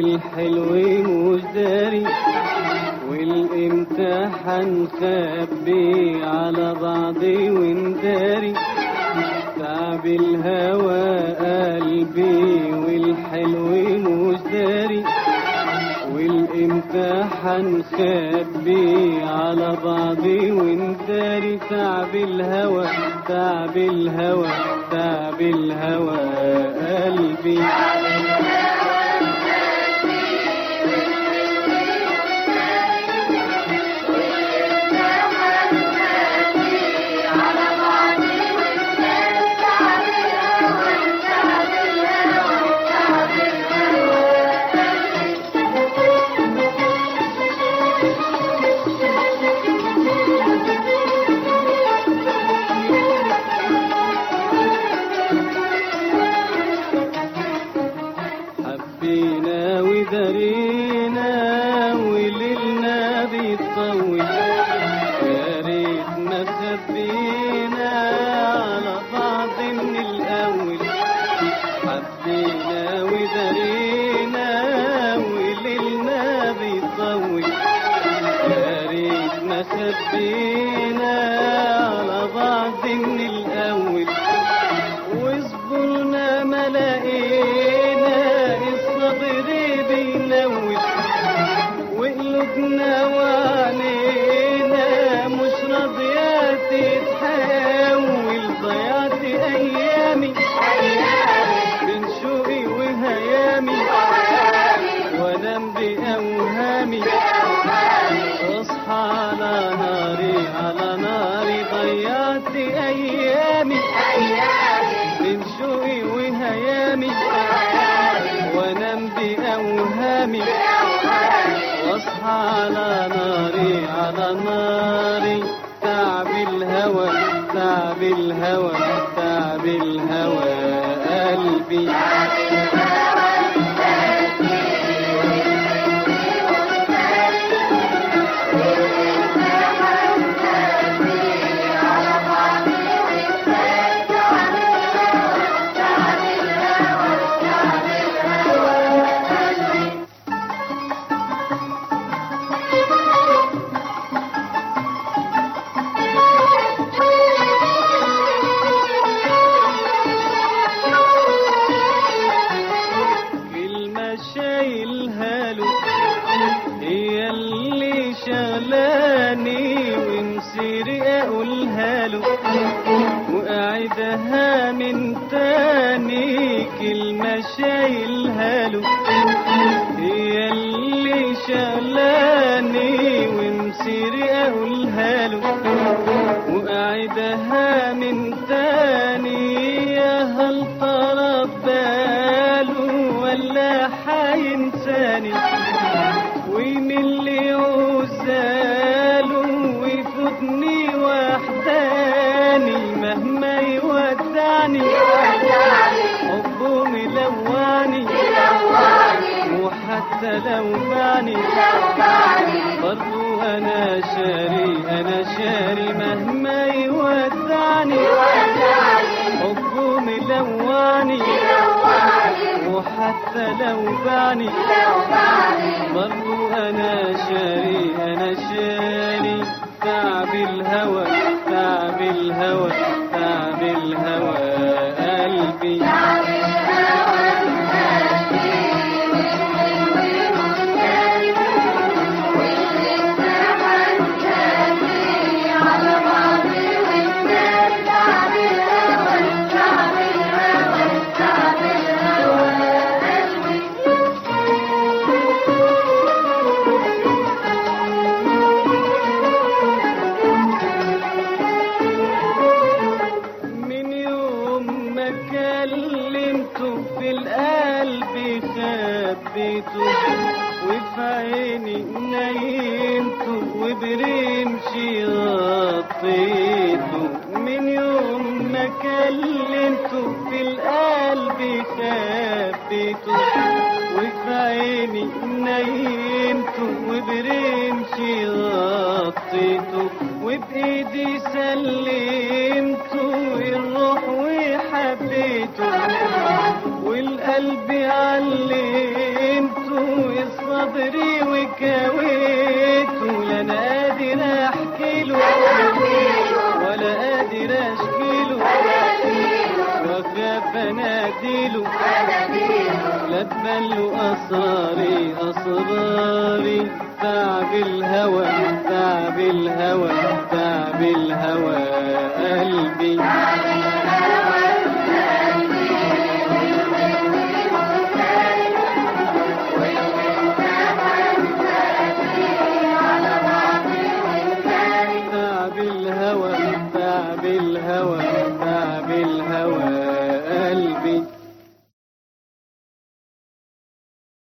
والحلو مش داري، والامتحان خبي على بعضي ونداري. تعب الهوى قلبي والحلو مش داري، والامتحان خبي على بعضي ونداري. تعب الهوى تعب الهوى تعب الهوى قلبي. حبينا ودارينا وليلنا بيطول، يا ريت ما خبينا على بعض من الأول. حبينا ودارينا وليلنا بيطول، يا ريت ما خبينا على بعض من الأول. وصبرنا ما لقينا الصبر بينول، وقلوبنا وعلينا مش راضية تتحول. ضيعت أيامي بين شوقي وهيامي، وانام بأوهامي واصحى على ناري على ناري. ضيعت أيامي بين شوقي وهيامي، وانام بأوهامي واصحى على ناري على ناري. تعب الهوى تعب الهوى تعب الهوى قلبي. شايلها له هي اللي شغلاني، ومسيري اقولها له واعدها من تاني. كلمة شايلها له هي اللي شغلاني، ومسيري اقولها له واعدها من تاني. يا هل طرب باله ولا حينساني، ومن اللي عزاله ويفوتني وحداني. مهما يودعني حبه ملواني، وحتى لو بعني برضو انا شاري انا شاري. مهما يودعني حبه ملواني، وحتى لو بعني برضو انا شاري انا شاري. تعب الهوى تعب الهوى تعب الهوى قلبي. كلمته في القلب خبيته، وفي عيني نيمته وبرمشي غطيته. من يوم ما كلمته في القلب خبيته، وفي عيني نيمته وبرمشي غطيته. وبإيدي سلمته الروح وحبيته، والقلب علمته صدري وكويته، لا انا قادر احكي له ولا قادر اشكيله، واخاف اناديله لا تبلوا اسراري اسراري. تعب الهوى تعب الهوى تعب الهوى قلبي. تعب الهوى تعب الهوى